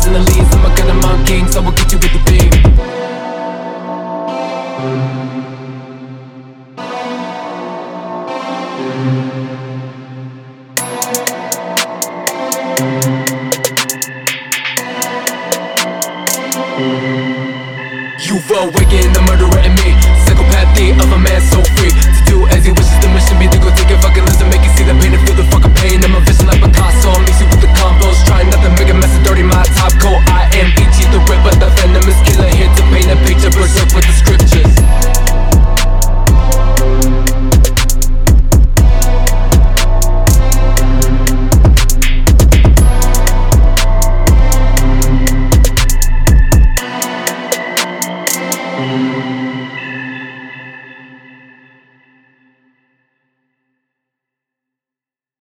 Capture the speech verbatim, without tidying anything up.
in the lead, so my gun, I'm on king, so I will get you with the beam. You've awakened the murderer in me, psychopathy of a man so free to do as he wishes. The mission be to go take a fucking